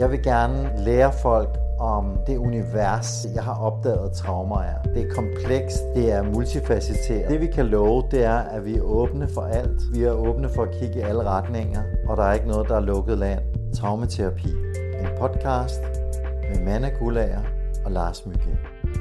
Jeg vil gerne lære folk om det univers, jeg har opdaget traumer er. Det er komplekst, det er multifacetteret. Det vi kan love, det er, at vi er åbne for alt. Vi er åbne for at kigge i alle retninger, og der er ikke noget, der er lukket land. Traumaterapi. En podcast med Manna Guldager og Lars Mygind.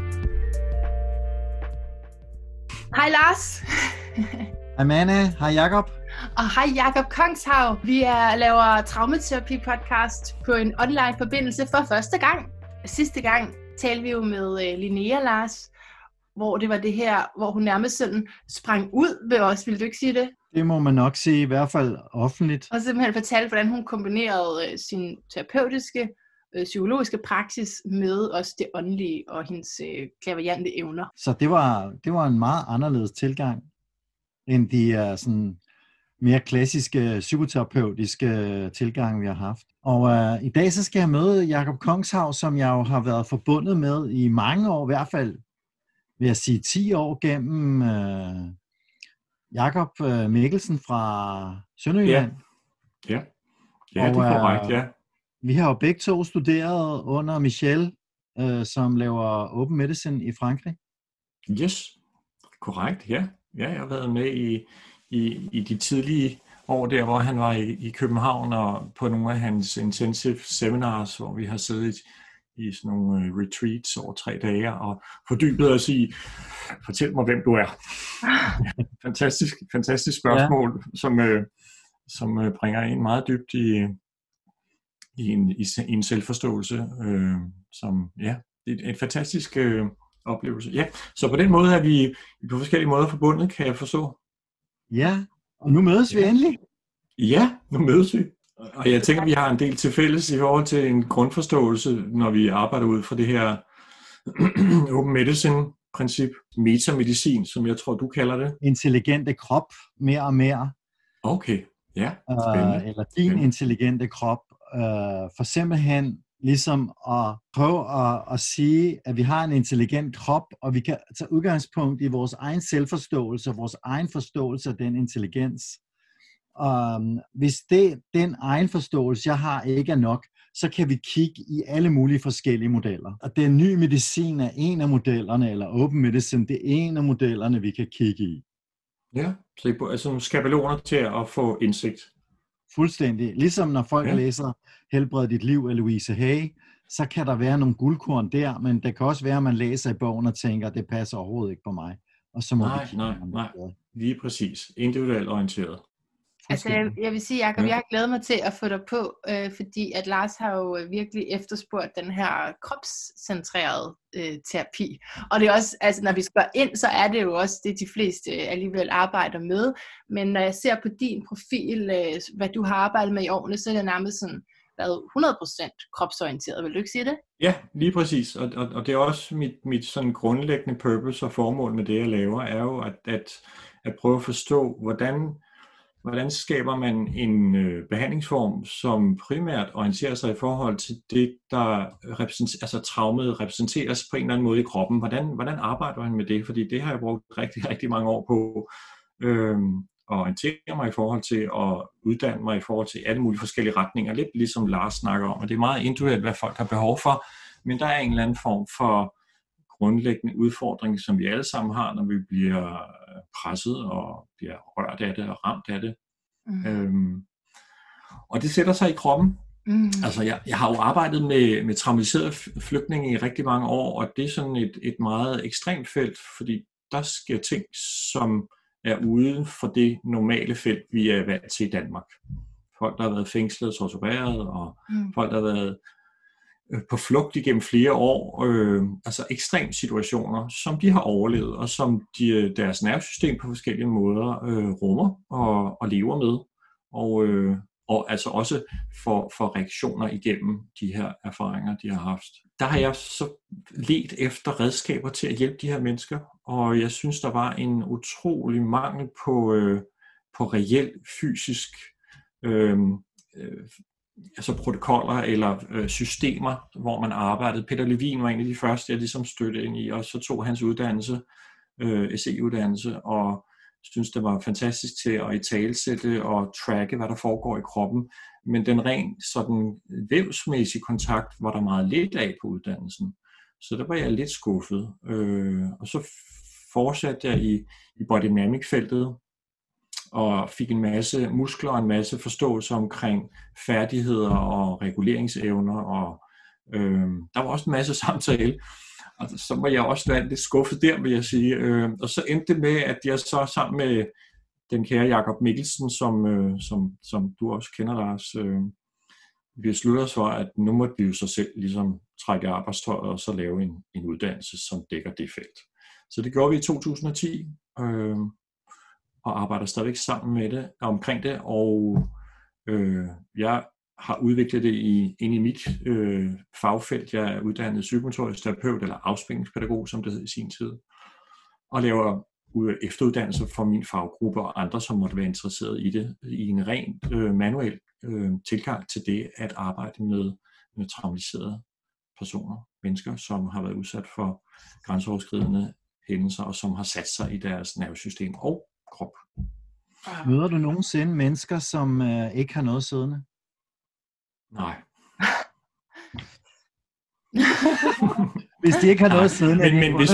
Hej Lars. Hej Manna, hej Jakob. Og hej Jakob Kongshav. Vi laver traumaterapi-podcast på en online forbindelse for første gang. Sidste gang talte vi jo med Linnea, Lars, hvor det var det her, hvor hun nærmest sådan sprang ud ved os. Vil du ikke sige det? Det må man nok sige, i hvert fald offentligt. Og simpelthen fortalte, hvordan hun kombinerede sin terapeutiske, psykologiske praksis med også det åndelige og hendes klaverjante evner. Så det var en meget anderledes tilgang, end de sådan mere klassiske psykoterapeutiske tilgange, vi har haft. Og i dag så skal jeg møde Jakob Kongshav, som jeg jo har været forbundet med i mange år, i hvert fald vil jeg sige 10 år gennem Jakob Mikkelsen fra Sønderjylland. Ja, det er korrekt, ja. Vi har jo begge to studeret under Michel, som laver Open Medicine i Frankrig. Yes, korrekt, ja. Ja, jeg har været med i de tidlige år der, hvor han var i København og på nogle af hans intensive seminars, hvor vi har siddet i sådan nogle retreats over 3 dage og fordybet os i, fortæl mig, hvem du er. Fantastisk spørgsmål, ja. som bringer en meget dybt i en selvforståelse, som ja, det er en fantastisk oplevelse. Ja, så på den måde er vi på forskellige måder forbundet, kan jeg forstå. Ja, og nu mødes vi endelig. Ja, nu mødes vi. Og jeg tænker, vi har en del til fælles i forhold til en grundforståelse, når vi arbejder ud fra det her Open Medicine-princip, metamedicin, som jeg tror, du kalder det. Intelligente krop, mere og mere. Okay, ja, spændende. Eller din intelligente krop, for simpelthen ligesom at prøve at sige, at vi har en intelligent krop, og vi kan tage udgangspunkt i vores egen selvforståelse, vores egen forståelse af den intelligens. Hvis den egen forståelse, jeg har, ikke er nok, så kan vi kigge i alle mulige forskellige modeller. Og den nye medicin er en af modellerne, eller Open Medicine, det er en af modellerne, vi kan kigge i. Ja, så det er altså nogle skabeloner til at få indsigt. Fuldstændig. Ligesom når folk læser Helbred dit liv af Louise Hay, så kan der være nogle guldkorn der, men det kan også være, at man læser i bogen og tænker, at det passer overhovedet ikke på mig. Og så må nej. Lige præcis. Individuelt orienteret. Altså, jeg vil sige, Jacob, jeg har glædet mig til at få dig på, fordi at Lars har jo virkelig efterspurgt den her kropscentrerede terapi. Og det er også, altså når vi spørger ind, så er det jo også det, de fleste alligevel arbejder med. Men når jeg ser på din profil, hvad du har arbejdet med i årene, så er det nærmest sådan været 100% kropsorienteret. Vil du ikke sige det? Ja, lige præcis. Og det er også mit sådan grundlæggende purpose og formål med det, jeg laver, er jo at prøve at forstå, hvordan skaber man en behandlingsform, som primært orienterer sig i forhold til det, der traumet repræsenteres på en eller anden måde i kroppen. Hvordan arbejder man med det? Fordi det har jeg brugt rigtig, rigtig mange år på at orientere mig i forhold til at uddanne mig i forhold til alle mulige forskellige retninger. Lidt ligesom Lars snakker om, og det er meget individuelt, hvad folk har behov for. Men der er en eller anden form for grundlæggende udfordring, som vi alle sammen har, når vi bliver presset og bliver rørt af det og ramt af det. Og det sætter sig i kroppen. Altså, jeg har jo arbejdet med traumatiserede flygtninge i rigtig mange år, og det er sådan et meget ekstremt felt, fordi der sker ting, som er uden for det normale felt, vi er vant til i Danmark. Folk, der har været fængslet og tortureret, og folk, der har været på flugt igennem flere år, altså ekstreme situationer, som de har overlevet, og som deres nervesystem på forskellige måder rummer og lever med, og altså også for reaktioner igennem de her erfaringer, de har haft. Der har jeg så ledt efter redskaber til at hjælpe de her mennesker, og jeg synes, der var en utrolig mangel på reel fysisk altså protokoller eller systemer, hvor man arbejdede. Peter Levin var en af de første, jeg ligesom støttede ind i, og så tog hans uddannelse, SE-uddannelse, og synes, det var fantastisk til at italesætte og tracke, hvad der foregår i kroppen. Men den rent sådan vævsmæssige kontakt var der meget lidt af på uddannelsen. Så der var jeg lidt skuffet. Og så fortsatte jeg i biodynamic-feltet og fik en masse muskler og en masse forståelse omkring færdigheder og reguleringsevner. Og der var også en masse samtale. Og så var jeg også lidt skuffet der, vil jeg sige. Og så endte det med, at jeg så sammen med den kære Jakob Mikkelsen, som du også kender, Lars, vi besluttede os for, at nu måtte vi jo så selv ligesom trække arbejdstøjet og så lave en uddannelse, som dækker det felt. Så det gjorde vi i 2010, og arbejder stadigvæk sammen med det, omkring det, og jeg har udviklet det ind i mit fagfelt. Jeg er uddannet psykomotorisk terapeut eller afspændingspædagog, som det hed i sin tid, og laver efteruddannelse for min faggruppe og andre, som måtte være interesseret i det, i en rent manuel tilgang til det at arbejde med traumatiserede personer, mennesker, som har været udsat for grænseoverskridende hændelser, og som har sat sig i deres nervesystem og krop. Møder du nogensinde mennesker, som ikke har noget siddende? Nej. Hvis de ikke har noget siddende,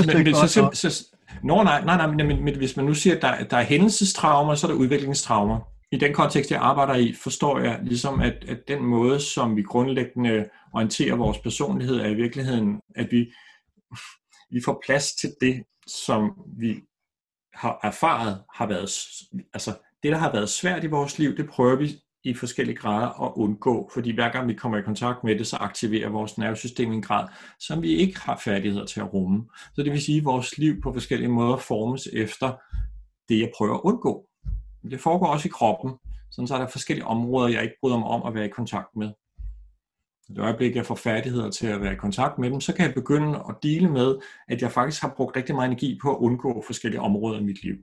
men hvis man nu siger, at der er hændelsestraumer, så er der udviklingstraumer. I den kontekst, jeg arbejder i, forstår jeg ligesom, at den måde, som vi grundlæggende orienterer vores personlighed, er i virkeligheden, at vi får plads til det, som vi har erfaret har været, altså det, der har været svært i vores liv, det prøver vi i forskellige grader at undgå, fordi hver gang vi kommer i kontakt med det, så aktiverer vores nervesystem i en grad, som vi ikke har færdigheder til at rumme. Så det vil sige, at vores liv på forskellige måder formes efter det, jeg prøver at undgå. Det foregår også i kroppen, sådan så er der forskellige områder, jeg ikke bryder mig om at være i kontakt med. I det øjeblik, jeg får færdigheder til at være i kontakt med dem, så kan jeg begynde at dele med, at jeg faktisk har brugt rigtig meget energi på at undgå forskellige områder i mit liv.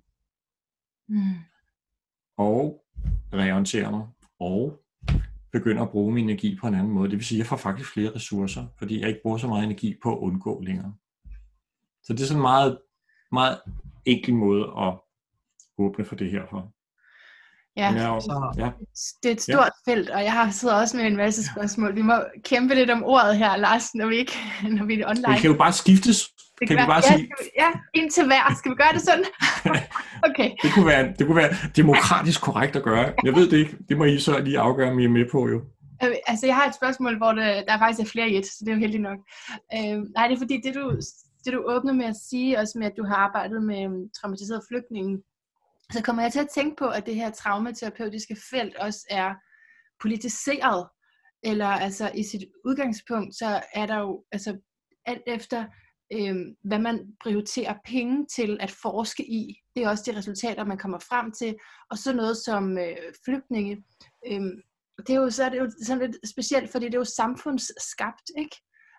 Og reorientere mig, og begynde at bruge min energi på en anden måde. Det vil sige, at jeg får faktisk flere ressourcer, fordi jeg ikke bruger så meget energi på at undgå længere. Så det er sådan en meget, meget enkel måde at åbne for det her for. Ja, det er et stort felt, og jeg sidder også med en masse spørgsmål. Vi må kæmpe lidt om ordet her, Lars, når vi er online. Det kan jo bare skiftes. Kan vi bare sige? Ja, indtil hver. Skal vi gøre det sådan? Okay. Det kunne være demokratisk korrekt at gøre. Jeg ved det ikke. Det må I så lige afgøre, om I er med på jo. Altså, jeg har et spørgsmål, hvor der faktisk er flere i et, så det er jo heldigt nok. Nej, det er fordi, det du åbner med at sige, også med, at du har arbejdet med traumatiserede flygtninge, så kommer jeg til at tænke på, at det her traumaterapeutiske felt også er politiseret. Eller altså i sit udgangspunkt, så er der jo altså alt efter, hvad man prioriterer penge til at forske i. Det er også de resultater, man kommer frem til. Og så noget som flygtninge. Det er jo sådan lidt specielt, fordi det er jo samfundsskabt, ikke?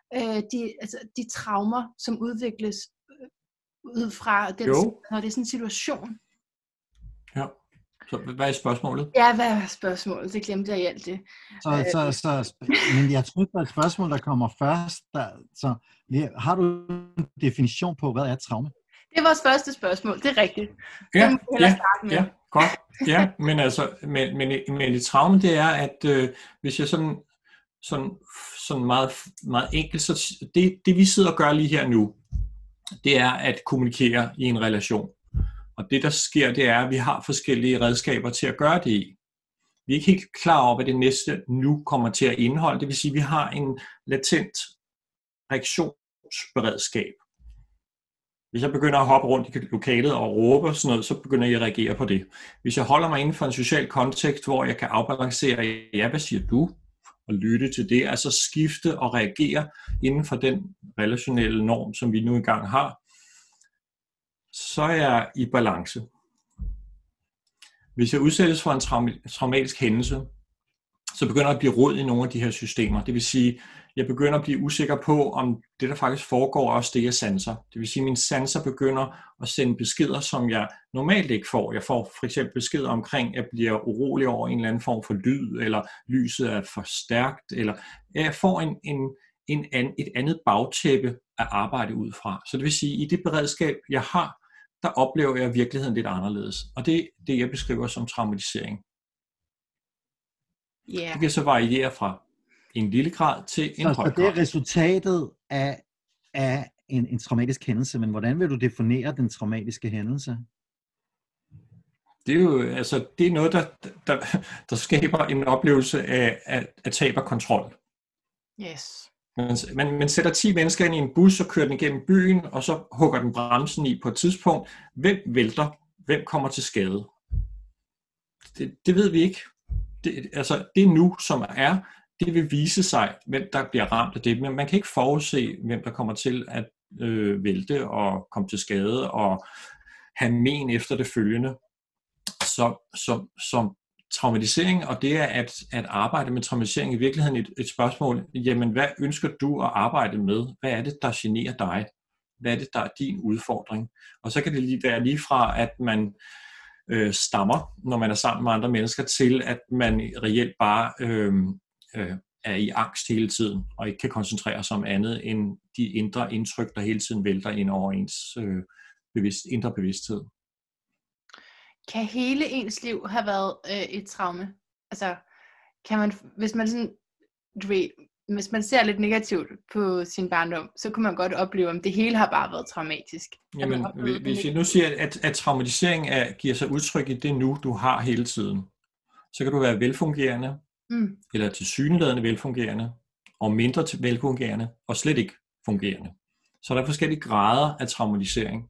De traumer, som udvikles ud fra den, når det er sådan en situation. Ja. Så hvad er spørgsmålet? Ja, hvad er spørgsmålet? Det glemte jeg i alt det. Men jeg tror, der er et spørgsmål, der kommer først. Har du en definition på, hvad er traume? Det er vores første spørgsmål, det er rigtigt. Ja, godt. Ja, men altså, men et traume, det er, at hvis jeg sådan meget, meget enkelt, så det vi sidder og gør lige her nu, det er at kommunikere i en relation. Og det, der sker, det er, at vi har forskellige redskaber til at gøre det i. Vi er ikke helt klar over, hvad det næste nu kommer til at indeholde. Det vil sige, at vi har en latent reaktionsberedskab. Hvis jeg begynder at hoppe rundt i lokalet og råbe og sådan noget, så begynder jeg at reagere på det. Hvis jeg holder mig inden for en social kontekst, hvor jeg kan afbalancere, ja, hvad siger du? Og lytte til det, altså skifte og reagere inden for den relationelle norm, som vi nu engang har, så er jeg i balance. Hvis jeg udsættes for en traumatisk hændelse, så begynder jeg at blive rod i nogle af de her systemer. Det vil sige, jeg begynder at blive usikker på, om det, der faktisk foregår, også det, jeg sanser. Det vil sige, at mine sanser begynder at sende beskeder, som jeg normalt ikke får. Jeg får for eksempel beskeder omkring, at jeg bliver urolig over en eller anden form for lyd, eller lyset er for stærkt, eller jeg får et andet bagtæppe at arbejde ud fra. Så det vil sige, at i det beredskab, jeg har, der oplever jeg virkeligheden lidt anderledes. Og det er det, jeg beskriver som traumatisering. Yeah. Det kan så variere fra en lille grad til en høj grad. Så det er resultatet af en traumatisk hændelse, men hvordan vil du definere den traumatiske hændelse? Det er jo det er noget, der skaber en oplevelse af tab af kontrol. Yes. Man sætter 10 mennesker ind i en bus og kører den igennem byen, og så hugger den bremsen i på et tidspunkt. Hvem vælter? Hvem kommer til skade? Det ved vi ikke. Det nu, som er, det vil vise sig, hvem der bliver ramt af det. Men man kan ikke forudse, hvem der kommer til at vælte og komme til skade og have men efter det følgende. Så traumatisering, og det er at arbejde med traumatisering i virkeligheden et spørgsmål, jamen hvad ønsker du at arbejde med? Hvad er det, der generer dig? Hvad er det, der er din udfordring? Og så kan det være lige fra, at man stammer, når man er sammen med andre mennesker, til at man reelt bare er i angst hele tiden, og ikke kan koncentrere sig om andet end de indre indtryk, der hele tiden vælter ind over ens indre bevidsthed. Kan hele ens liv have været et traume? Altså, kan man, hvis man sådan, hvis man ser lidt negativt på sin barndom, så kunne man godt opleve, at det hele har bare været traumatisk. Jamen, hvis jeg nu siger, at traumatisering giver sig udtryk i det nu, du har hele tiden, så kan du være velfungerende, eller tilsyneladende velfungerende, og mindre velfungerende, og slet ikke fungerende. Så der er forskellige grader af traumatisering.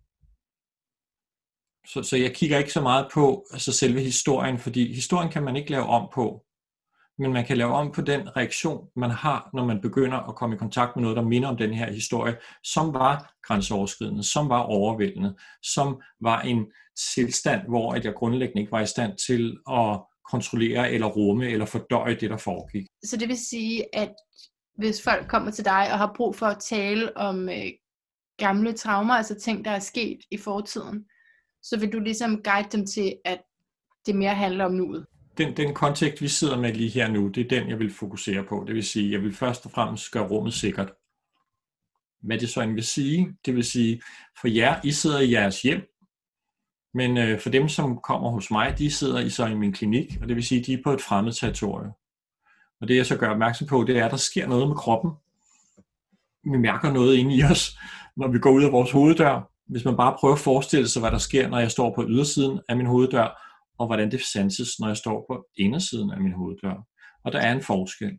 Så jeg kigger ikke så meget på selve historien, fordi historien kan man ikke lave om på. Men man kan lave om på den reaktion, man har, når man begynder at komme i kontakt med noget, der minder om den her historie, som var grænseoverskridende, som var overvældende, som var en tilstand, hvor at jeg grundlæggende ikke var i stand til at kontrollere eller rumme eller fordøje det, der foregik. Så det vil sige, at hvis folk kommer til dig og har brug for at tale om gamle traumer, altså ting, der er sket i fortiden, så vil du ligesom guide dem til, at det mere handler om nuet? Den kontekst, vi sidder med lige her nu, det er den, jeg vil fokusere på. Det vil sige, jeg vil først og fremmest gøre rummet sikkert. Hvad det så end vil sige, det vil sige, for jer, I sidder i jeres hjem, men for dem, som kommer hos mig, de sidder så i min klinik, og det vil sige, de er på et fremmed territorium. Og det jeg så gør opmærksom på, det er, at der sker noget med kroppen. Vi mærker noget inde i os, når vi går ud af vores hoveddør. Hvis man bare prøver at forestille sig, hvad der sker, når jeg står på ydersiden af min hoveddør, og hvordan det sanses, når jeg står på indersiden af min hoveddør. Og der er en forskel.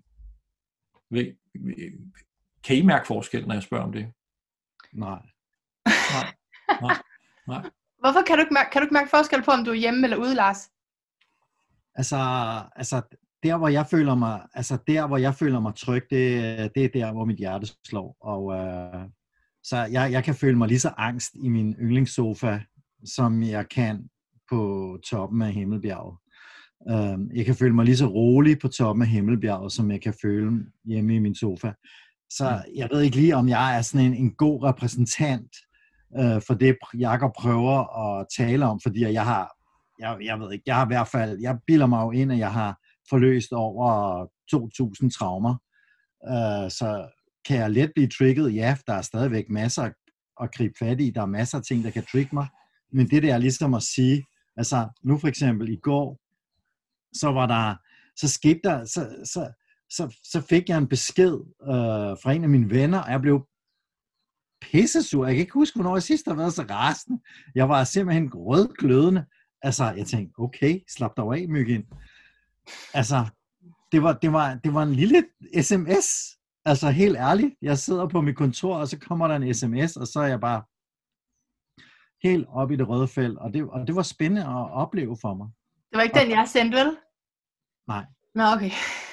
Kan I mærke forskel, når jeg spørger om det? Nej. Hvorfor kan du ikke mærke forskel på, om du er hjemme eller ude, Lars? Altså der hvor jeg føler mig tryg, det er der, hvor mit hjerte slår. Og så jeg kan føle mig lige så angst i min yndlingssofa, som jeg kan på toppen af Himmelbjerget. Jeg kan føle mig lige så rolig på toppen af Himmelbjerget, som jeg kan føle hjemme i min sofa. Så jeg ved ikke lige, om jeg er sådan en god repræsentant for det, Jakob prøver at tale om, fordi jeg ved ikke, jeg har i hvert fald, jeg bilder mig jo ind, at jeg har forløst over 2.000 traumer. Så kan jeg let blive trigget? Ja, der er stadigvæk masser at gribe fat i, der er masser af ting, der kan trigge mig, men det der er ligesom at sige, altså nu for eksempel i går, så fik jeg en besked fra en af mine venner, og jeg blev pissesur. Jeg kan ikke huske, hvornår jeg sidst har været så rasende. Jeg var simpelthen rødglødende. Altså, jeg tænkte, okay, slap dig af, Myggen. Altså, det var en lille sms. Altså, helt ærligt. Jeg sidder på mit kontor, og så kommer der en sms, og så er jeg bare helt op i det røde felt, og det var spændende at opleve for mig. Det var ikke den, jeg sendte, vel? Nej. Nå, okay.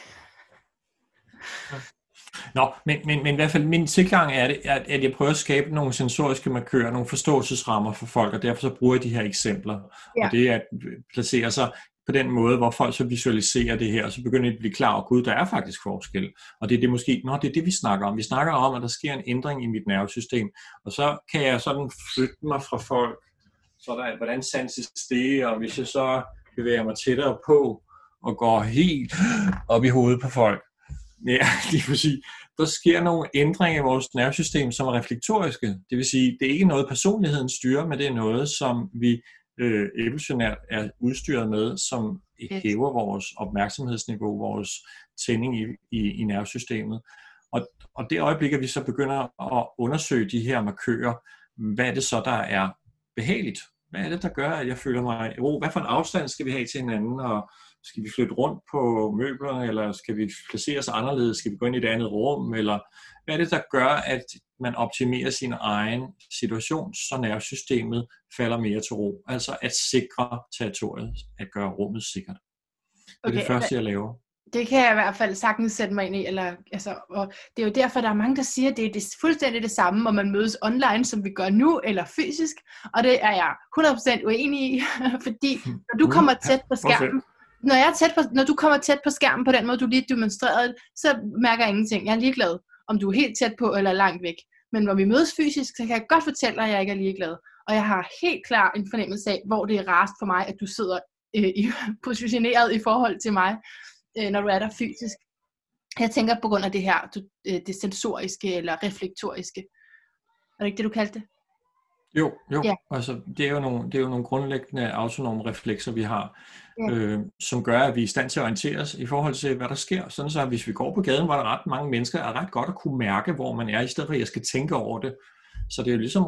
Nå, men i hvert fald min tilgang er det, at jeg prøver at skabe nogle sensoriske markører, nogle forståelsesrammer for folk, og derfor så bruger jeg de her eksempler. Ja. Og det er at placere sig på den måde, hvor folk så visualiserer det her, og så begynder de at blive klar over, gud, der er faktisk forskel. Og det er det måske, det er det, vi snakker om. Vi snakker om, at der sker en ændring i mit nervesystem, og så kan jeg sådan flytte mig fra folk, så hvordan sanses det, og hvis jeg så bevæger mig tættere på, og går helt op i hovedet på folk, Ja, lige præcis. Der sker nogle ændringer i vores nervesystem, som er reflektoriske. Det vil sige, det er ikke noget personligheden styrer, men det er noget, som vi evolutionært er udstyret med, som hæver vores opmærksomhedsniveau, vores tænding i nervesystemet. Og det øjeblik, at vi så begynder at undersøge de her markører, hvad er det så, der er behageligt? Hvad er det, der gør, at jeg føler mig hvad for en afstand skal vi have til hinanden, og skal vi flytte rundt på møblerne, eller skal vi placere os anderledes, skal vi gå ind i et andet rum, eller hvad er det, der gør, at man optimerer sin egen situation, så nervesystemet falder mere til ro, altså at sikre territoriet, at gøre rummet sikkert. Det er det første, jeg laver. Det kan jeg i hvert fald sagtens sætte mig ind i, og det er jo derfor, der er mange, der siger, at det er fuldstændig det samme, om man mødes online, som vi gør nu, eller fysisk, og det er jeg 100% uenig i, fordi når du kommer tæt på skærmen, når du kommer tæt på skærmen på den måde, du lige demonstrerede, så mærker jeg ingenting. Jeg er ligeglad, om du er helt tæt på eller langt væk. Men når vi mødes fysisk, så kan jeg godt fortælle dig, at jeg ikke er ligeglad. Og jeg har helt klar en fornemmelse af, hvor det er rarest for mig, at du sidder positioneret i forhold til mig, når du er der fysisk. Jeg tænker på grund af det her, det sensoriske eller reflektoriske. Er det ikke det, du kaldte det? Jo. Ja. Altså, det er jo nogle grundlæggende autonome reflekser, vi har, som gør, at vi er i stand til at orientere os i forhold til, hvad der sker. Sådan så, at hvis vi går på gaden, hvor der er ret mange mennesker, er ret godt at kunne mærke, hvor man er, i stedet for, at jeg skal tænke over det. Så det er jo ligesom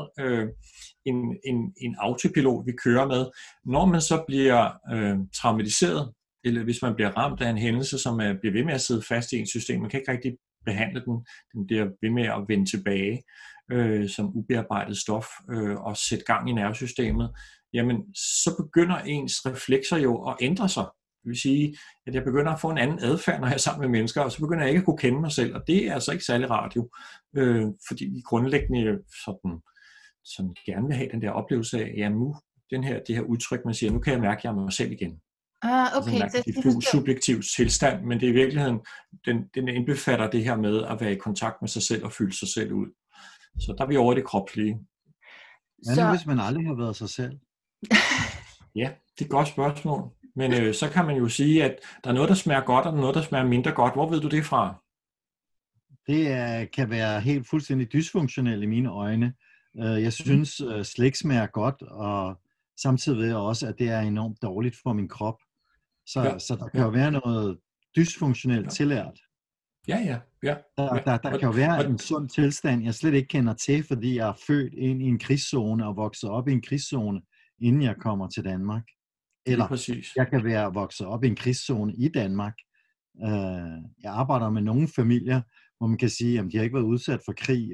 en autopilot, vi kører med. Når man så bliver traumatiseret, eller hvis man bliver ramt af en hændelse, som bliver ved med at sidde fast i en system, man kan ikke rigtig behandle den bliver ved med at vende tilbage som ubearbejdet stof og sætte gang i nervesystemet, jamen så begynder ens reflekser jo at ændre sig. Det vil sige, at jeg begynder at få en anden adfærd, når jeg er sammen med mennesker, og så begynder jeg ikke at kunne kende mig selv, og det er altså ikke særlig rart jo, fordi vi grundlæggende sådan gerne vil have den der oplevelse af, ja nu, det her udtryk, man siger, nu kan jeg mærke, at jeg er mig selv igen. Okay. Det er en subjektiv tilstand, men det er i virkeligheden, den indbefatter det her med at være i kontakt med sig selv og fylde sig selv ud. Så der er vi over i det kropslige. Hvad nu, hvis man aldrig har været sig selv? Ja, det er et godt spørgsmål. Men så kan man jo sige, at der er noget, der smager godt, og der er noget, der smager mindre godt. Hvor ved du det fra? Det kan være helt fuldstændig dysfunktionelt i mine øjne. Jeg synes, slik smager godt, og samtidig ved jeg også, at det er enormt dårligt for min krop. Så der kan jo være noget dysfunktionelt tillært. Ja. Der kan jo være en sund tilstand, jeg slet ikke kender til, fordi jeg er født ind i en krigszone og vokset op i en krigszone, inden jeg kommer til Danmark. Eller jeg kan være vokset op i en krigszone i Danmark. Jeg arbejder med nogle familier, hvor man kan sige, at de har ikke været udsat for krig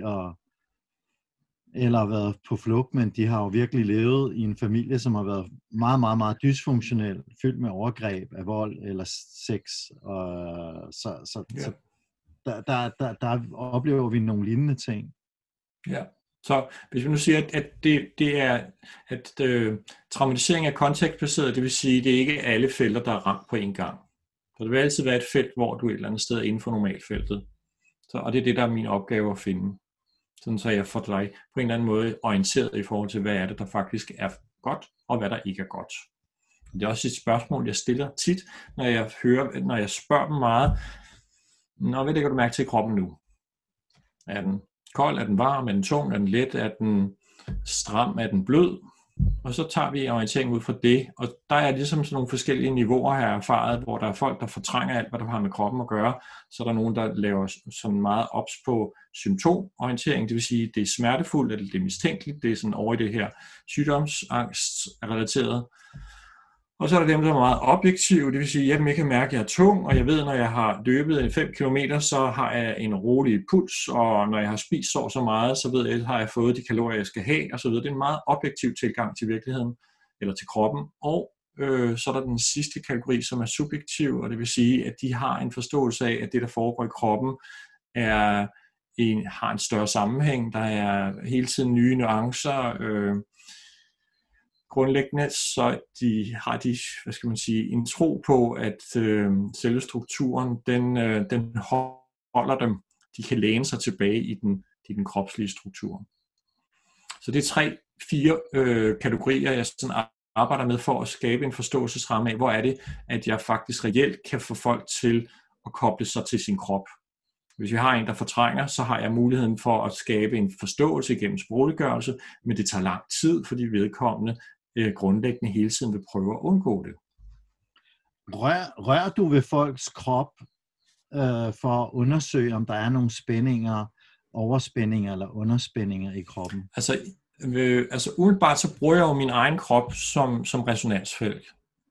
eller været på flugt, men de har jo virkelig levet i en familie, som har været meget, meget, meget dysfunktionel, fyldt med overgreb af vold eller sex. Så der oplever vi nogle lignende ting. Ja, så hvis vi nu siger, at det er at traumatisering er kontekstbaseret, det vil sige, at det ikke er alle felter, der er ramt på en gang. Så det vil altid være et felt, hvor du er et eller andet sted inden for normalfeltet. Og det er det, der er min opgave at finde. Sådan så jeg får dig på en eller anden måde orienteret i forhold til, hvad er det, der faktisk er godt, og hvad der ikke er godt. Det er også et spørgsmål, jeg stiller tit, når jeg spørger dem meget. Hvad lægger du mærke til i kroppen nu? Er den kold? Er den varm? Er den tung? Er den let? Er den stram? Er den blød? Og så tager vi orientering ud fra det, og der er ligesom sådan nogle forskellige niveauer, her erfaret, hvor der er folk, der fortrænger alt, hvad der har med kroppen at gøre. Så er der nogen, der laver sådan meget ops på symptomorientering, det vil sige, det er smertefuldt, eller det er mistænkeligt, det er sådan over i det her sygdomsangst-relateret. Og så er der dem, der er meget objektive, det vil sige, at jeg kan mærke, at jeg er tung, og jeg ved, når jeg har løbet 5 km, så har jeg en rolig puls, og når jeg har spist så meget, så ved jeg, at har jeg fået de kalorier, jeg skal have, og så videre. Det er en meget objektiv tilgang til virkeligheden, eller til kroppen. Og så er der den sidste kategori, som er subjektiv, og det vil sige, at de har en forståelse af, at det, der foregår i kroppen, har en større sammenhæng. Der er hele tiden nye nuancer. Grundlæggende så har de, en tro på, at selve strukturen, den holder dem. De kan læne sig tilbage i den kropslige struktur. Så det er 3-4 kategorier, jeg sådan arbejder med for at skabe en forståelsesramme af, hvor er det, at jeg faktisk reelt kan få folk til at koble sig til sin krop. Hvis vi har en, der fortrænger, så har jeg muligheden for at skabe en forståelse gennem sprogliggørelse, men det tager lang tid, fordi vedkommende grundlæggende hele tiden vil prøve at undgå det. Rører du ved folks krop for at undersøge, om der er nogle spændinger, overspændinger eller underspændinger i kroppen? Altså umiddelbart så bruger jeg jo min egen krop som resonansfelt.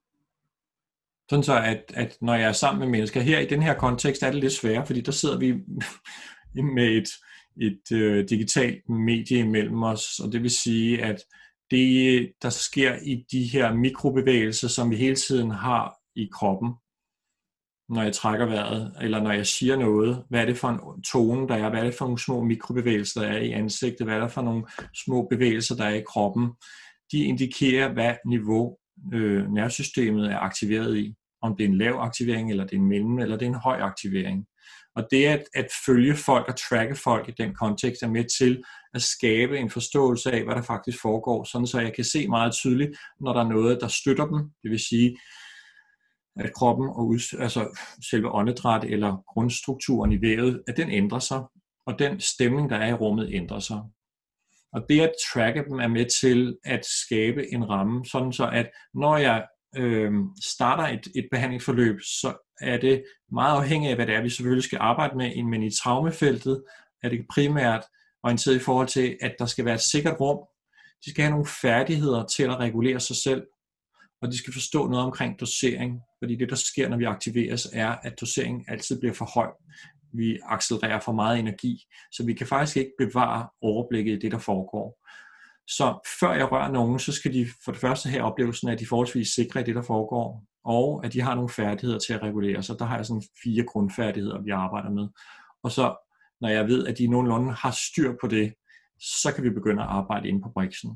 Sådan så, at når jeg er sammen med mennesker, her i den her kontekst er det lidt sværere, fordi der sidder vi med et digitalt medie imellem os, og det vil sige, at det, der sker i de her mikrobevægelser, som vi hele tiden har i kroppen, når jeg trækker vejret, eller når jeg siger noget, hvad er det for en tone, der er, hvad er det for nogle små mikrobevægelser, der er i ansigtet, hvad er det for nogle små bevægelser, der er i kroppen, de indikerer, hvad niveau nervesystemet er aktiveret i, om det er en lav aktivering, eller det er en mellem, eller det er en høj aktivering. Og det at følge folk og tracke folk i den kontekst er med til at skabe en forståelse af, hvad der faktisk foregår, sådan så jeg kan se meget tydeligt, når der er noget, der støtter dem, det vil sige, at kroppen og altså selve åndedræt eller grundstrukturen i vævet, at den ændrer sig, og den stemning, der er i rummet, ændrer sig. Og det at tracke dem er med til at skabe en ramme, sådan så at når jeg starter et behandlingsforløb, så er det meget afhængigt af, hvad det er, vi selvfølgelig skal arbejde med, men i traumefeltet er det primært orienteret i forhold til, at der skal være et sikkert rum. De skal have nogle færdigheder til at regulere sig selv, og de skal forstå noget omkring dosering, fordi det, der sker, når vi aktiveres, er, at doseringen altid bliver for høj. Vi accelererer for meget energi, så vi kan faktisk ikke bevare overblikket i det, der foregår. Så før jeg rører nogen, så skal de for det første have oplevelsen af, at de er forholdsvis sikre i det, der foregår, og at de har nogle færdigheder til at regulere sig. Der har jeg sådan 4 grundfærdigheder, vi arbejder med. Og så, når jeg ved, at de nogenlunde har styr på det, så kan vi begynde at arbejde inde på briksen.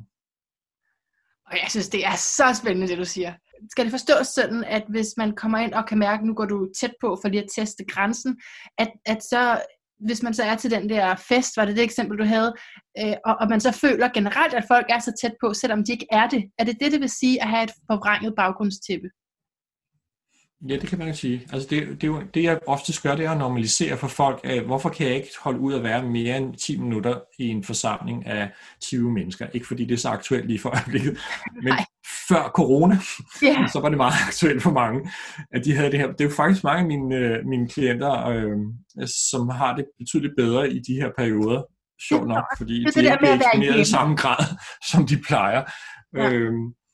Og jeg synes, det er så spændende, det du siger. Skal det forstås sådan, at hvis man kommer ind og kan mærke, at nu går du tæt på for lige at teste grænsen, at så, hvis man så er til den der fest, var det eksempel, du havde, og man så føler generelt, at folk er så tæt på, selvom de ikke er det. Er det det vil sige at have et forvrænget baggrundstæppe? Ja, det kan man jo sige. Altså det jeg oftest gør, det er at normalisere for folk, hvorfor kan jeg ikke holde ud at være mere end 10 minutter i en forsamling af 20 mennesker. Ikke fordi det er så aktuelt lige for øjeblikket, men før corona, så var det meget aktuelt for mange, at de havde det her. Det er jo faktisk mange af mine klienter, som har det betydeligt bedre i de her perioder, sjovt nok, fordi de ikke bliver eksponeret i samme grad, som de plejer. Ja.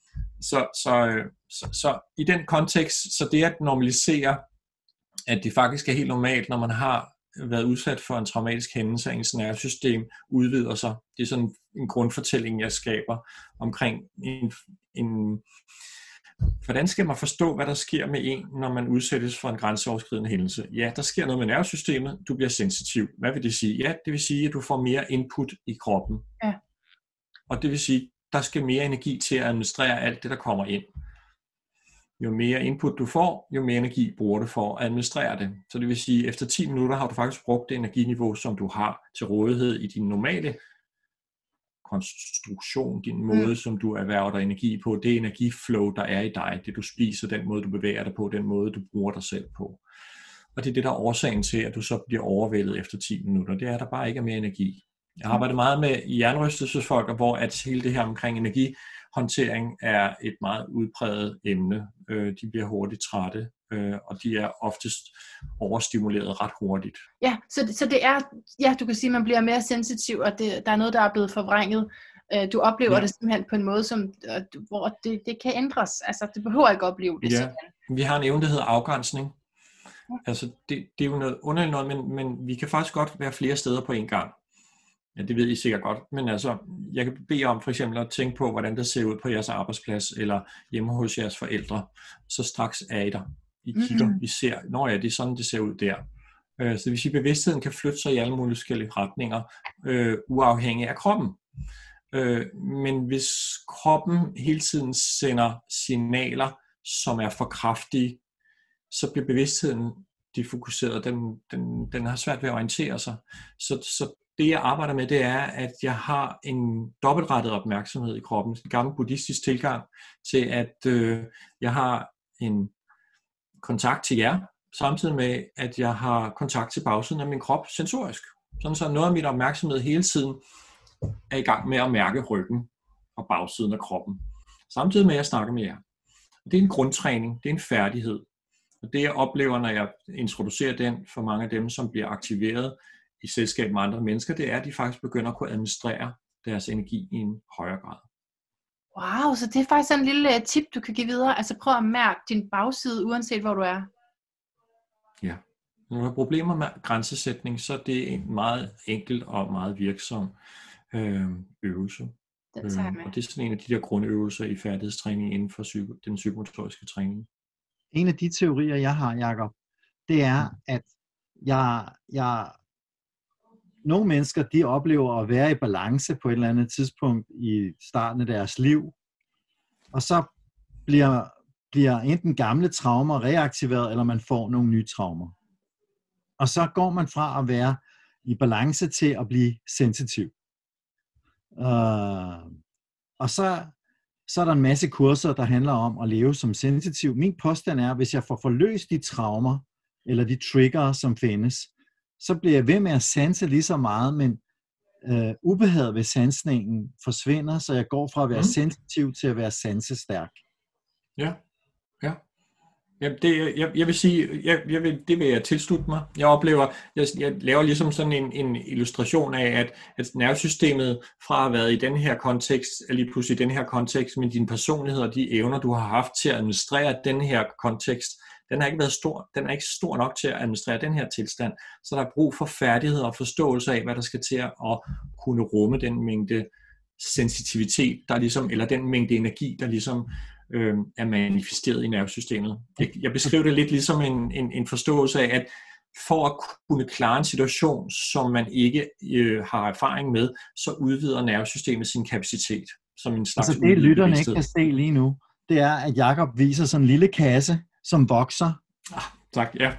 Så i den kontekst, så det at normalisere, at det faktisk er helt normalt, når man har været udsat for en traumatisk hændelse, at ens nervesystem udvider sig. Det er sådan en grundfortælling, jeg skaber omkring hvordan skal man forstå, hvad der sker med en, når man udsættes for en grænseoverskridende hændelse? Ja, der sker noget med nervesystemet, du bliver sensitiv. Hvad vil det sige? Ja, det vil sige, at du får mere input i kroppen. Ja. Og det vil sige, der skal mere energi til at administrere alt det, der kommer ind. Jo mere input du får, jo mere energi bruger du for at administrere det. Så det vil sige, at efter 10 minutter har du faktisk brugt det energiniveau, som du har til rådighed i din normale konstruktion, din måde, som du erhverver dig energi på, det energiflow, der er i dig, det du spiser, den måde, du bevæger dig på, den måde, du bruger dig selv på. Og det er det, der er årsagen til, at du så bliver overvældet efter 10 minutter. Det er, at der bare ikke er mere energi. Jeg arbejder meget med hjernerystelsesfolk, hvor at hele det her omkring energihåndtering er et meget udpræget emne. De bliver hurtigt trætte, og de er oftest overstimuleret ret hurtigt. Ja, så det er, ja, du kan sige, at man bliver mere sensitiv, og der er noget, der er blevet forvrænget. Du oplever det simpelthen på en måde, hvor det kan ændres. Altså, det behøver ikke at opleve det sådan. Vi har en evne, der hedder afgrænsning. Altså, det er jo noget underligt noget, men vi kan faktisk godt være flere steder på en gang. Ja, det ved I sikkert godt, men altså, jeg kan bede om for eksempel at tænke på, hvordan det ser ud på jeres arbejdsplads, eller hjemme hos jeres forældre. Så straks er I der. I kigger, I ser, det er sådan, det ser ud der. Så det vil sige, at bevidstheden kan flytte sig i alle mulige forskellige retninger, uafhængig af kroppen. Men hvis kroppen hele tiden sender signaler, som er for kraftige, så bliver bevidstheden defokuseret. Den har svært ved at orientere sig. Så det jeg arbejder med, det er, at jeg har en dobbeltrettet opmærksomhed i kroppen. En gammel buddhistisk tilgang til, at jeg har en kontakt til jer, samtidig med, at jeg har kontakt til bagsiden af min krop sensorisk. Sådan så noget af min opmærksomhed hele tiden er i gang med at mærke ryggen og bagsiden af kroppen. Samtidig med, at jeg snakker med jer. Det er en grundtræning, det er en færdighed. Og det jeg oplever, når jeg introducerer den for mange af dem, som bliver aktiveret i selskab med andre mennesker, det er, at de faktisk begynder at kunne administrere deres energi i en højere grad. Wow, så det er faktisk en lille tip, du kan give videre. Altså prøv at mærke din bagside, uanset hvor du er. Ja. Når du har problemer med grænsesætning, så er det en meget enkel og meget virksom øvelse. Og det er sådan en af de der grundøvelser i færdighedstræning inden for den psykomotoriske træning. En af de teorier, jeg har, Jakob, det er, at nogle mennesker, de oplever at være i balance på et eller andet tidspunkt i starten af deres liv, og så bliver enten gamle traumer reaktiveret, eller man får nogle nye traumer. Og så går man fra at være i balance til at blive sensitiv. Og så er der en masse kurser, der handler om at leve som sensitiv. Min påstand er, at hvis jeg får forløst de traumer, eller de trigger, som findes, så bliver jeg ved med at sanse lige så meget, men ubehaget ved sansningen forsvinder, så jeg går fra at være sensitiv til at være sansestærk. Ja. Jamen, jeg vil sige, det vil jeg tilslutte mig. Jeg oplever, jeg laver ligesom sådan en illustration af, at nervesystemet fra at have været i den her kontekst, eller lige pludselig i den her kontekst, med dine personligheder og de evner, du har haft til at administrere den her kontekst, den har ikke været stor. Den er ikke stor nok til at administrere den her tilstand. Så der er brug for færdighed og forståelse af, hvad der skal til at kunne rumme den mængde sensitivitet, der ligesom, eller den mængde energi, der ligesom er manifesteret i nervesystemet. Jeg beskriver det lidt ligesom en forståelse af, at for at kunne klare en situation, som man ikke har erfaring med, så udvider nervesystemet sin kapacitet. Som en slags altså det lytterne ikke kan se lige nu, det er, at Jakob viser sådan en lille kasse, som vokser. Tak, ja.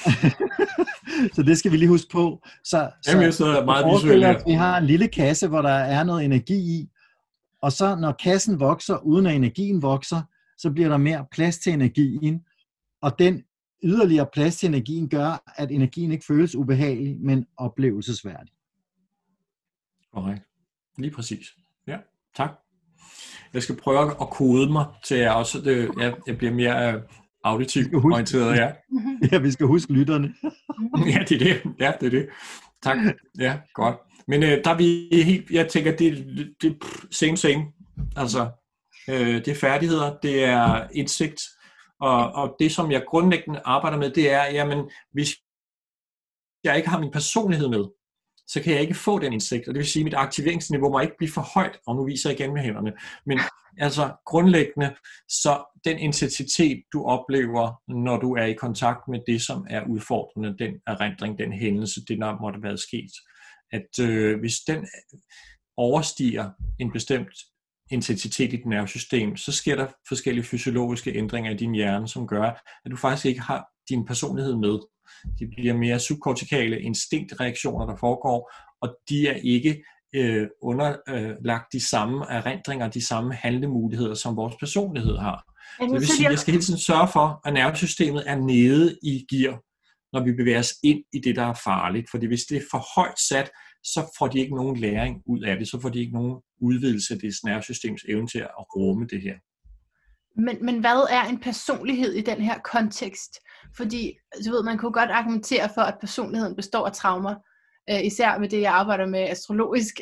Så det skal vi lige huske på. Så meget visuelt. Vi har en lille kasse, hvor der er noget energi i, og så når kassen vokser, uden at energien vokser, så bliver der mere plads til energien, og den yderligere plads til energien gør, at energien ikke føles ubehagelig, men oplevelsesværdig. Korrekt. Lige præcis. Ja, tak. Jeg skal prøve at kode mig til at også, jeg bliver mere auditivt orienteret. Ja. Ja, vi skal huske lytterne. Ja, det er det. Ja, det er det. Tak. Ja, godt. Men der er vi helt, jeg tænker, det er same. Altså, det er færdigheder, det er indsigt, og det, som jeg grundlæggende arbejder med, det er, jamen, hvis jeg ikke har min personlighed med, så kan jeg ikke få den indsigt, og det vil sige, at mit aktiveringsniveau må ikke blive for højt, og nu viser jeg igen med hænderne, men altså grundlæggende, så den intensitet, du oplever, når du er i kontakt med det, som er udfordrende, den erindring, den hændelse, det der måtte være sket, at hvis den overstiger en bestemt intensitet i dit nervesystem, så sker der forskellige fysiologiske ændringer i din hjerne, som gør, at du faktisk ikke har din personlighed med. De bliver mere subkortikale instinktreaktioner, der foregår, og de er ikke underlagt de samme erindringer, de samme handlemuligheder, som vores personlighed har. Så det vil sige, at jeg skal hele tiden sørge for, at nervesystemet er nede i gear, når vi bevæger os ind i det, der er farligt. Fordi hvis det er for højt sat, så får de ikke nogen læring ud af det, så får de ikke nogen udvidelse af det nervesystems evne til at rumme det her. Men hvad er en personlighed i den her kontekst? Fordi du ved, man kunne godt argumentere for, at personligheden består af traumer, især med det, jeg arbejder med astrologisk.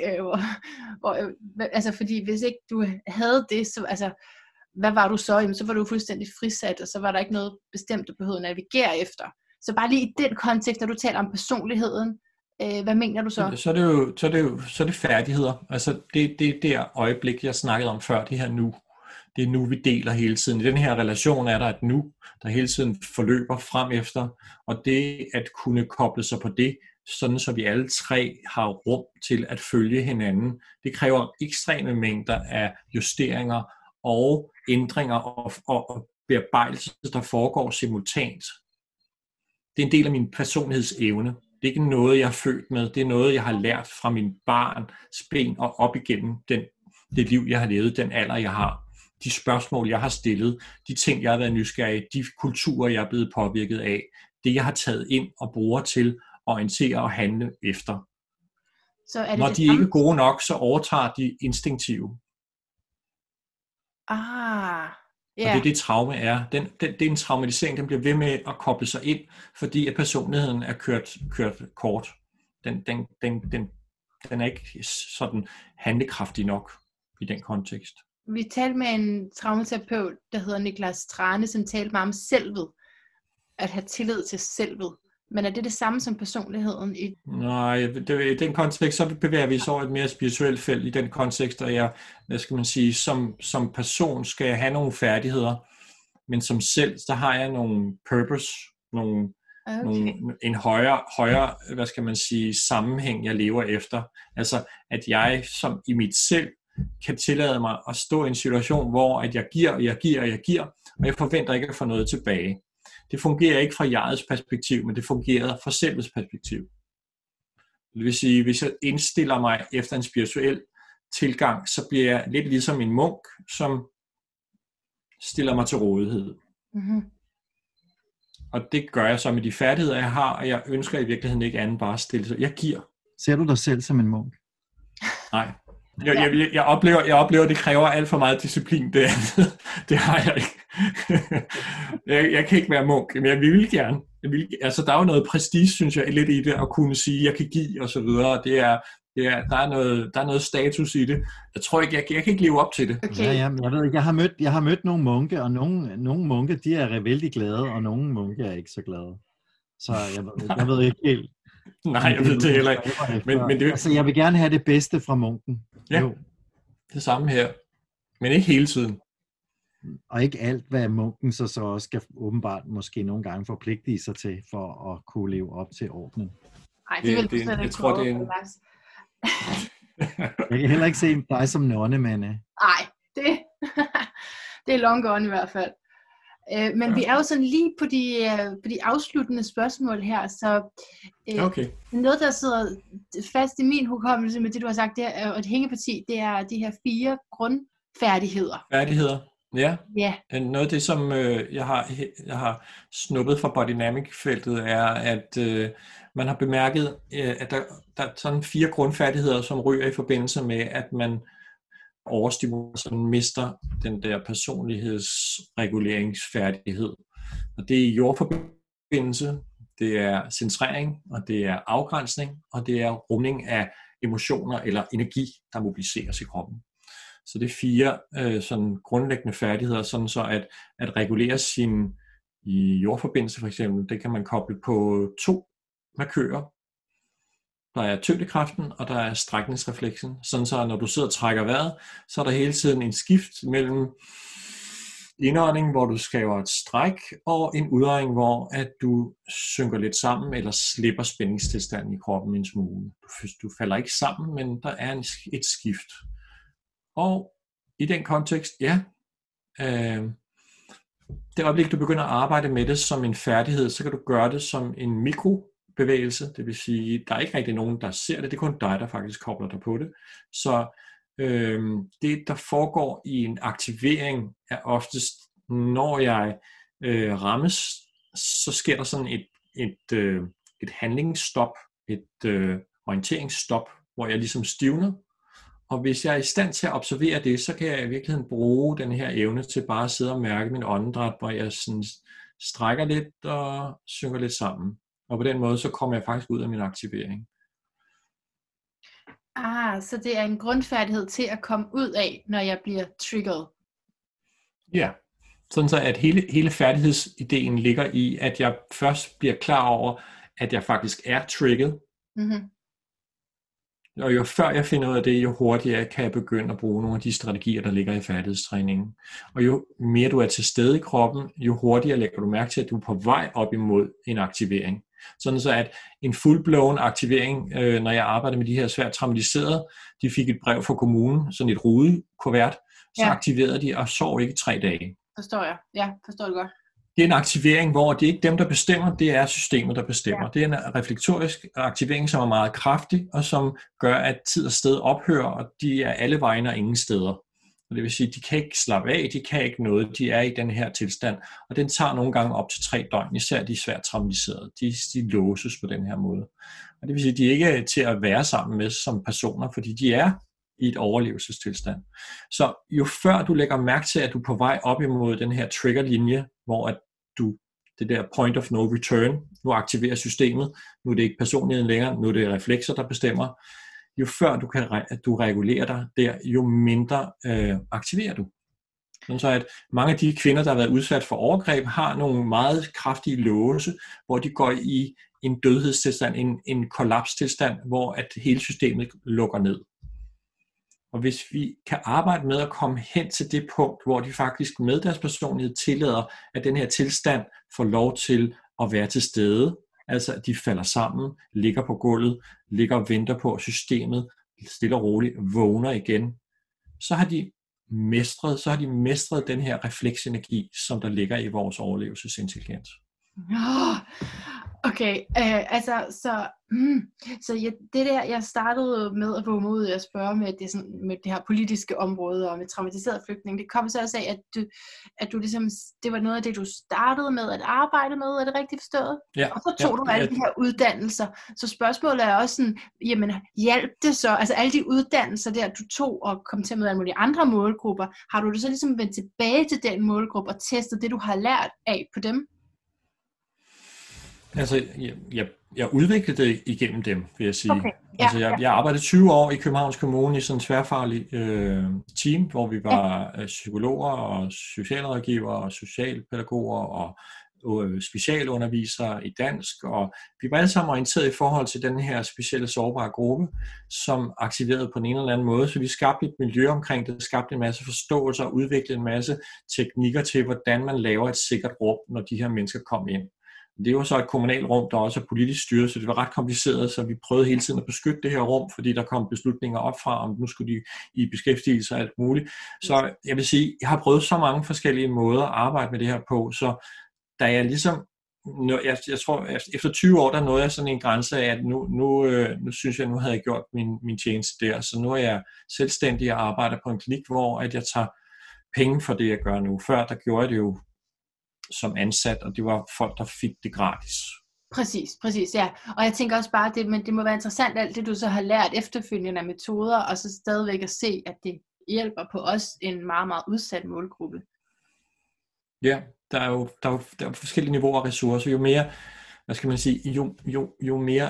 Altså, fordi hvis ikke du havde det, så altså, hvad var du så? Jamen, så var du fuldstændig frisat, og så var der ikke noget bestemt, du behøvede at navigere efter. Så bare lige i den kontekst, når du taler om personligheden, hvad mener du så? Så er det færdigheder. Altså det der øjeblik, jeg snakkede om før, det her nu. Det er nu, vi deler hele tiden. I den her relation er der et nu, der hele tiden forløber frem efter, og det at kunne koble sig på det, sådan så vi alle tre har rum til at følge hinanden, det kræver ekstreme mængder af justeringer og ændringer og bearbejdelse, der foregår simultant. Det er en del af min personlighedsevne. Det er ikke noget, jeg er født med. Det er noget, jeg har lært fra min barns ben og op igennem det liv, jeg har levet, den alder, jeg har. de spørgsmål, jeg har stillet, de ting, jeg har været nysgerrig, de kulturer, jeg er blevet påvirket af, det, jeg har taget ind og bruger til at orientere og handle efter. Så er det når det de samme? ikke er gode nok, så overtager de instinktive. Ja. Og det er det, traume er. Det er en traumatisering, den bliver ved med at koble sig ind, fordi at personligheden er kørt kort. Den er ikke sådan handlekraftig nok i den kontekst. Vi talte med en traumaterapeut, der hedder Niklas Trane, som talte meget om selvet. At have tillid til selvet. Men er det samme som personligheden? Nej, i den kontekst, så bevæger vi os over et mere spirituelt felt. I den kontekst, der jeg, hvad skal man sige, som person skal jeg have nogle færdigheder, men som selv, der har jeg nogle purpose, en højere, hvad skal man sige, sammenhæng, jeg lever efter. Altså, at jeg som i mit selv kan tillade mig at stå i en situation, hvor at jeg giver, og jeg forventer ikke at få noget tilbage. Det fungerer ikke fra jegets perspektiv, men det fungerer fra selvets perspektiv. Det vil sige, hvis jeg indstiller mig efter en spirituel tilgang, så bliver jeg lidt ligesom en munk, som stiller mig til rådighed. Mm-hmm. Og det gør jeg så med de færdigheder, jeg har, og jeg ønsker i virkeligheden ikke andet bare at stille sig. Jeg giver. Ser du dig selv som en munk? Nej. Jeg oplever, det kræver alt for meget disciplin. Det har jeg ikke. Jeg kan ikke være munk, men jeg vil gerne. Altså, der er jo noget prestige, synes jeg, lidt i det, at kunne sige, at jeg kan give, og så videre. Der er noget status i det. Jeg tror ikke, jeg kan ikke leve op til det. Okay. Ja, jeg ved ikke, jeg har mødt nogle munke, og nogle munke, de er vældig glade, og nogle munke er ikke så glade. Så jeg ved ikke helt. Nej, jeg ved det heller ikke. Men det... Altså, jeg vil gerne have det bedste fra munken. Ja, jo. Det samme her. Men ikke hele tiden. Og ikke alt, hvad munken så også skal åbenbart måske nogle gange forpligte sig til, for at kunne leve op til ordenen. Nej, det vil du slet ikke prøve, Lars. Jeg kan heller ikke se dig som nonne, Manne. Nej, det er long gone i hvert fald. Men vi er jo sådan lige på de afsluttende spørgsmål her, så okay. Noget, der sidder fast i min hukommelse med det, du har sagt, det er et hængeparti, det er de her 4 grundfærdigheder. Færdigheder, ja. Ja. Noget af det, som jeg har snuppet fra bodydynamic-feltet, er, at man har bemærket, at der er sådan 4 grundfærdigheder, som ryger i forbindelse med, at man overstimulerer, så man mister den der personlighedsreguleringsfærdighed. Og det er jordforbindelse, det er centrering, og det er afgrænsning, og det er rumning af emotioner eller energi, der mobiliseres i kroppen. Så det er 4 sådan grundlæggende færdigheder, sådan så at regulere sin i jordforbindelse for eksempel, det kan man koble på 2 markører. Der er tyngdekraften, og der er strækningsrefleksen. Sådan så, når du sidder og trækker vejret, så er der hele tiden en skift mellem indånding, hvor du skaber et stræk, og en udånding, hvor at du synker lidt sammen, eller slipper spændingstilstanden i kroppen en smule. Du falder ikke sammen, men der er et skift. Og i den kontekst, det øjeblik, du begynder at arbejde med det som en færdighed, så kan du gøre det som en mikrobevægelse, det vil sige, der er ikke rigtig nogen, der ser det, det er kun dig, der faktisk kobler dig på det. Så det, der foregår i en aktivering, er oftest, når jeg rammes, så sker der sådan et handlingsstop, et orienteringsstop, hvor jeg ligesom stivner. Og hvis jeg er i stand til at observere det, så kan jeg i virkeligheden bruge den her evne til bare at sidde og mærke min åndedræt, hvor jeg sådan strækker lidt og synker lidt sammen. Og på den måde, så kommer jeg faktisk ud af min aktivering. Så det er en grundfærdighed til at komme ud af, når jeg bliver triggered. Ja, sådan så at hele færdighedsideen ligger i, at jeg først bliver klar over, at jeg faktisk er trigget. Mm-hmm. Og jo før jeg finder ud af det, jo hurtigere kan jeg begynde at bruge nogle af de strategier, der ligger i færdighedstræningen. Og jo mere du er til stede i kroppen, jo hurtigere lægger du mærke til, at du er på vej op imod en aktivering. Sådan så at en full-blown aktivering, når jeg arbejder med de her svært traumatiserede, de fik et brev fra kommunen, sådan et rudekuvert, så aktiverede de og sov ikke 3 dage. Forstår jeg. Ja, forstår du godt. Det er en aktivering, hvor det er ikke dem, der bestemmer, det er systemet, der bestemmer. Ja. Det er en reflektorisk aktivering, som er meget kraftig, og som gør, at tid og sted ophører, og de er alle vegne og ingen steder. Og det vil sige, at de kan ikke slappe af, de kan ikke noget, de er i den her tilstand, og den tager nogle gange op til 3 døgn, især de er svært traumatiserede, de låses på den her måde. Og det vil sige, at de ikke er til at være sammen med som personer, fordi de er i et overlevelsestilstand. Så jo før du lægger mærke til, at du er på vej op imod den her triggerlinje, hvor at det der point of no return, nu aktiverer systemet, nu er det ikke personligheden længere, nu er det reflekser, der bestemmer, jo før du regulerer dig der, jo mindre aktiverer du. Så at mange af de kvinder, der har været udsat for overgreb, har nogle meget kraftige låse, hvor de går i en dødhedstilstand, en kollapstilstand, hvor at hele systemet lukker ned. Og hvis vi kan arbejde med at komme hen til det punkt, hvor de faktisk med deres personlighed tillader, at den her tilstand får lov til at være til stede, altså at de falder sammen, ligger på gulvet, ligger og venter på, at systemet stille og roligt vågner igen, så har de mestret den her refleksenergi, som der ligger i vores overlevelsesintelligens. Okay, så det der, jeg startede med at vågne ud og spørge med det her politiske område og med traumatiseret flygtning, det kom så også af, at du ligesom, det var noget af det, du startede med at arbejde med, er det rigtigt forstået? Ja. Og så tog du alle de her uddannelser, så spørgsmålet er også sådan, jamen hjalp det så, altså alle de uddannelser der, du tog og kom til at møde alle mulige andre målgrupper, har du så ligesom vendt tilbage til den målgruppe og testet det, du har lært af på dem? Altså, jeg udviklede det igennem dem, vil jeg sige. Okay. Ja, altså, jeg arbejdede 20 år i Københavns Kommune i sådan en tværfaglig team, hvor vi var psykologer og socialrådgivere og socialpædagoger og specialundervisere i dansk, og vi var alle sammen orienteret i forhold til den her specielle sårbare gruppe, som aktiverede på en eller anden måde, så vi skabte et miljø omkring det, skabte en masse forståelse og udviklede en masse teknikker til, hvordan man laver et sikkert rum, når de her mennesker kom ind. Det var så et kommunalt rum, der også er politisk styret, så det var ret kompliceret, så vi prøvede hele tiden at beskytte det her rum, fordi der kom beslutninger op fra, om nu skulle de i beskæftigelse og alt muligt. Så jeg vil sige, jeg har prøvet så mange forskellige måder at arbejde med det her på, så da jeg ligesom, jeg tror, efter 20 år, der nåede jeg sådan en grænse af, at nu synes jeg, nu havde jeg gjort min tjeneste der, så nu er jeg selvstændig og arbejder på en klinik, hvor at jeg tager penge for det, jeg gør nu. Før, der gjorde jeg det jo som ansat, og det var folk, der fik det gratis. Præcis, ja. Og jeg tænker også bare, men det må være interessant, alt det du så har lært efterfølgende af metoder, og så stadigvæk at se, at det hjælper på os en meget, meget udsat målgruppe. Ja, der er jo forskellige niveauer af ressourcer. Jo mere, hvad skal man sige, jo mere,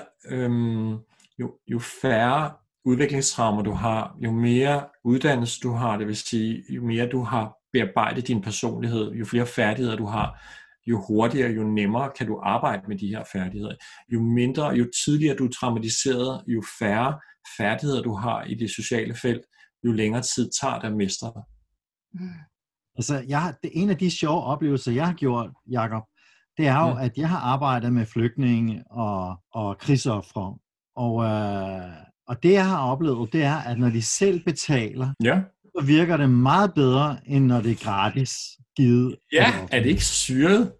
jo færre udviklingstraumer du har, jo mere uddannelse du har, det vil sige, jo mere du har bearbejdet din personlighed, jo flere færdigheder du har, jo hurtigere, jo nemmere kan du arbejde med de her færdigheder. Jo tidligere du er traumatiseret, jo færre færdigheder du har i det sociale felt, jo længere tid tager det at mestre dig. Altså, en af de sjove oplevelser, jeg har gjort, Jakob, det er jo, at jeg har arbejdet med flygtninge og krigsofre. Og det, jeg har oplevet, det er, at når de selv betaler, så virker det meget bedre, end når det er gratis givet. Ja, er det ikke syret?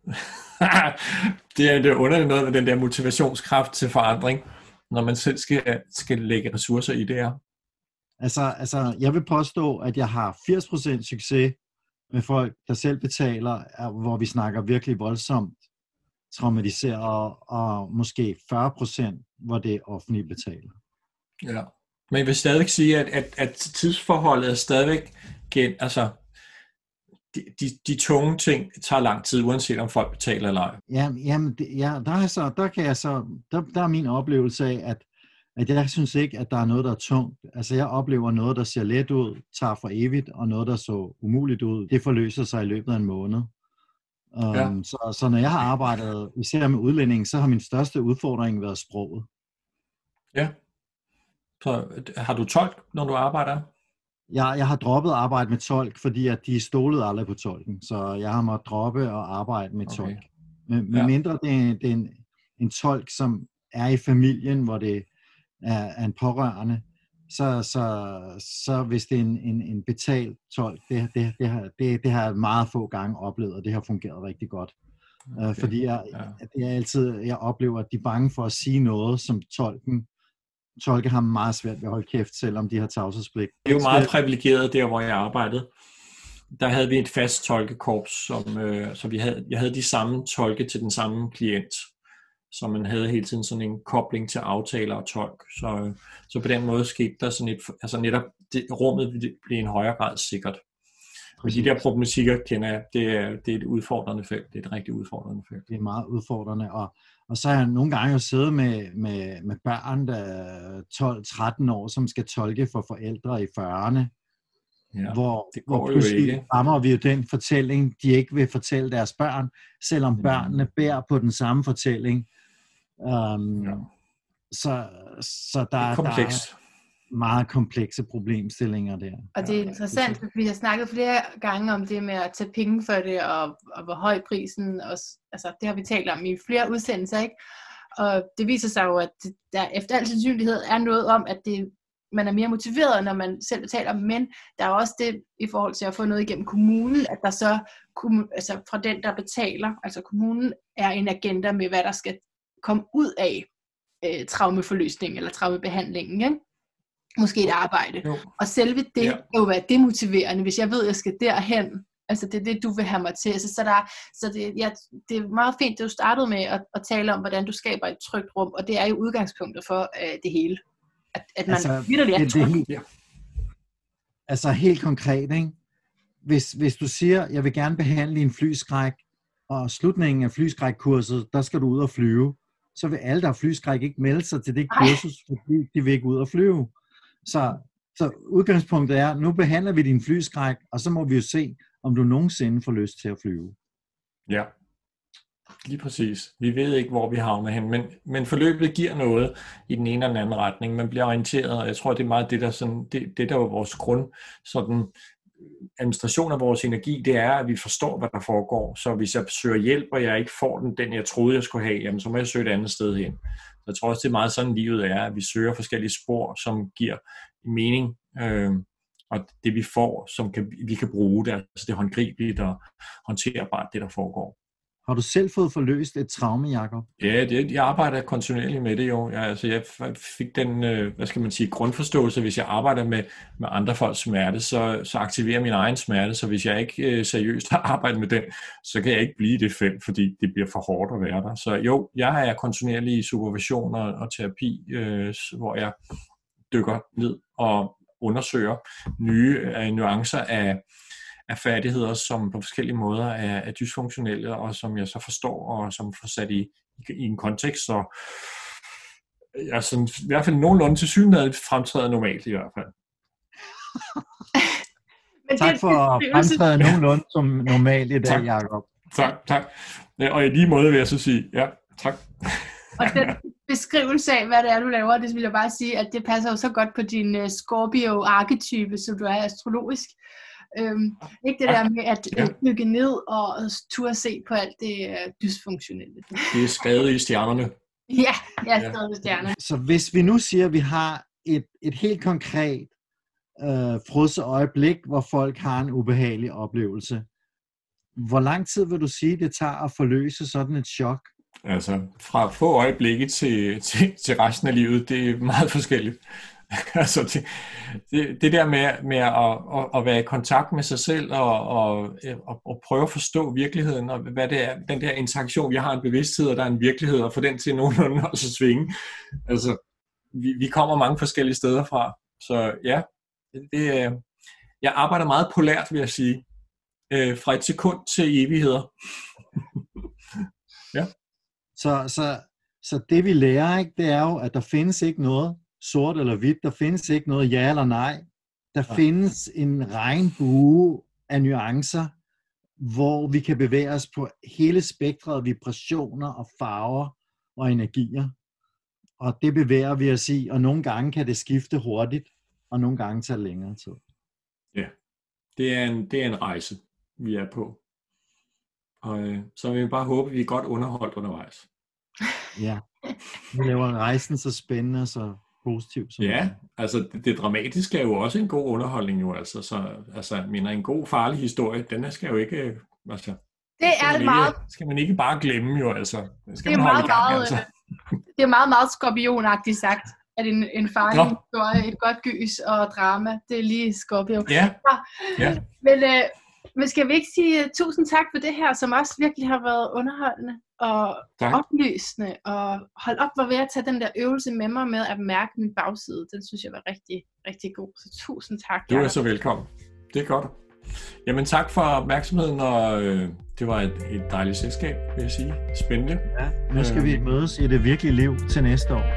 Det er underligt noget med den der motivationskraft til forandring, når man selv skal lægge ressourcer i det her. Altså, jeg vil påstå, at jeg har 80% succes med folk, der selv betaler, hvor vi snakker virkelig voldsomt traumatiseret, og måske 40%, hvor det offentlige betaler. Ja, men jeg vil stadigvæk sige, at tidsforholdet er stadigvæk, altså de tunge ting tager lang tid, uanset om folk betaler eller ej. Der er min oplevelse af, at jeg synes ikke, at der er noget, der er tungt. Altså jeg oplever noget, der ser let ud, tager for evigt, og noget, der så umuligt ud, det forløser sig i løbet af en måned. Så når jeg har arbejdet, især med udlændinge, så har min største udfordring været sproget. Ja. Så har du tolk, når du arbejder? Jeg har droppet at arbejde med tolk, fordi at de stolede aldrig på tolken. Så jeg har måttet droppe at arbejde med tolk. Med mindre det er en tolk, som er i familien, hvor det er en pårørende, så hvis det er en betalt tolk, det har jeg meget få gange oplevet, og det har fungeret rigtig godt. Okay. Fordi jeg oplever, at de er bange for at sige noget, som tolken tolke har meget svært ved at holde kæft, selvom de har tavshedspligt. Det er jo meget privilegeret der, hvor jeg arbejdede. Der havde vi et fast tolkekorps, så jeg havde de samme tolke til den samme klient, så man havde hele tiden sådan en kobling til aftaler og tolk. Så på den måde skete der sådan netop rummet blev i en højere grad sikkert. Og de der problematikker kender jeg, det er et udfordrende felt. Det er et rigtig udfordrende felt. Det er meget udfordrende, og så har jeg nogle gange jo siddet med børn, der er 12-13 år, som skal tolke for forældre i 40'erne. Ja, hvor pludselig rammer vi jo den fortælling, de ikke vil fortælle deres børn, selvom børnene bærer på den samme fortælling. Så der er meget komplekse problemstillinger der. Og det er interessant, fordi vi har snakket flere gange om det med at tage penge for det, og hvor høj prisen, altså det har vi talt om i flere udsendelser, ikke? Og det viser sig jo, at der efter al sandsynlighed er noget om, at man er mere motiveret, når man selv betaler, men der er også det i forhold til at få noget igennem kommunen, at der så altså fra den, der betaler, altså kommunen er en agenda med, hvad der skal komme ud af traumeforløsning eller traumebehandlingen, ikke? Måske et arbejde. Jo. Og selve det kan jo være demotiverende, hvis jeg ved, at jeg skal derhen. Altså det er det, du vil have mig til. Så det er meget fint, at du startede med at tale om, hvordan du skaber et trygt rum, og det er jo udgangspunktet for det hele. At man virkelig er tryg. Altså helt konkret, ikke? Hvis du siger, jeg vil gerne behandle en flyskræk, og slutningen af flyskrækkurset, der skal du ud og flyve, så vil alle, der har flyskræk, ikke melde sig til det kursus, fordi de vil ikke ud og flyve. Så udgangspunktet er, nu behandler vi din flyskræk, og så må vi jo se, om du nogensinde får lyst til at flyve. Ja, lige præcis. Vi ved ikke, hvor vi havner hen, men forløbet giver noget i den ene eller den anden retning. Man bliver orienteret, og jeg tror, det er meget det, der er vores grund. Sådan, administration af vores energi, det er, at vi forstår, hvad der foregår. Så hvis jeg søger hjælp, og jeg ikke får den jeg troede, jeg skulle have, jamen, så må jeg søge et andet sted hen. Så jeg tror også, det er meget sådan, livet er, at vi søger forskellige spor, som giver mening, og det vi får, som vi kan bruge det, altså det er håndgribeligt og håndterbart, det der foregår. Har du selv fået forløst et traume, Jacob? Ja, jeg arbejder kontinuerligt med det jo. Jeg fik den, grundforståelse, hvis jeg arbejder med andre folks smerte, så aktiverer min egen smerte, så hvis jeg ikke seriøst har arbejdet med den, så kan jeg ikke blive i det felt, fordi det bliver for hårdt at være der. Så jo, jeg er kontinuerlig i supervision og terapi, hvor jeg dykker ned og undersøger nye nuancer af færdigheder, som på forskellige måder er dysfunktionelle, og som jeg så forstår, og som får sat i en kontekst, så jeg sådan, i hvert fald nogenlunde tilsyneladende fremtræder normalt i hvert fald. Tak for at fremtræde nogenlunde som normalt i dag, Jacob. Tak. Og i lige måde vil jeg så sige, ja, tak. Og den beskrivelse af, hvad det er, du laver, det vil jeg bare sige, at det passer jo så godt på din Scorpio-arketype, som du er astrologisk. Ikke det der med at bygge ned og turde se på alt det dysfunktionelle. Det er skrevet i stjernerne. Ja, skrevet i stjernerne. Så hvis vi nu siger, at vi har et helt konkret frosset øjeblik, hvor folk har en ubehagelig oplevelse, hvor lang tid vil du sige, det tager at forløse sådan et chok? Altså, fra få øjeblikke til resten af livet, det er meget forskelligt. Altså det der med at være i kontakt med sig selv og prøve at forstå virkeligheden, og hvad det er, den der interaktion, vi har en bevidsthed, og der er en virkelighed, og få den til nogenlunde også at svinge. Altså, vi kommer mange forskellige steder fra. Så ja, jeg arbejder meget polært, vil jeg sige. Fra et sekund til evigheder. Ja. Så det vi lærer, ikke, det er jo, at der findes ikke noget sort eller hvidt, der findes ikke noget ja eller nej. Der findes en regnbue af nuancer, hvor vi kan bevæge os på hele spektret af vibrationer og farver og energier. Og det bevæger vi os i, og nogle gange kan det skifte hurtigt, og nogle gange tage længere tid. Ja, det er en rejse, vi er på. Og så vil vi bare håbe, at vi er godt underholdt undervejs. Ja, vi laver rejsen så spændende og så positivt. Ja, altså det dramatiske er jo også en god underholdning jo, altså mener en god farlig historie, den skal jo ikke, altså det er meget, skal man ikke bare glemme jo, altså. Det er meget skorpionagtigt sagt. at en farlig historie, et godt gys og drama, det er lige Scorpio. Ja. Men skal vi ikke sige tusind tak for det her, som også virkelig har været underholdende og oplysende, og hold op, hvor ved at tage den der øvelse med mig med at mærke min bagside. Den synes jeg var rigtig, rigtig god. Så tusind tak. Du er så velkommen. Det er godt. Jamen tak for opmærksomheden, og det var et dejligt selskab, vil jeg sige. Spændende. Ja, nu skal vi mødes i det virkelige liv til næste år.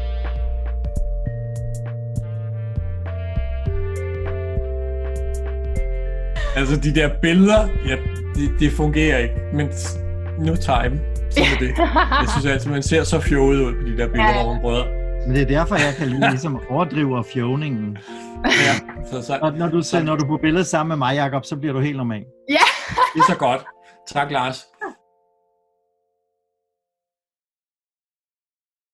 Altså de der billeder, ja, de fungerer ikke, men nu tager jeg dem. Så er det. Jeg synes altid, man ser så fjoget ud på de der billeder, hvor man brødre. Men det er derfor, jeg kan ligesom overdrive fjovningen. Ja, når du er på billedet sammen med mig, Jacob, så bliver du helt normal. Ja. Det er så godt. Tak, Lars.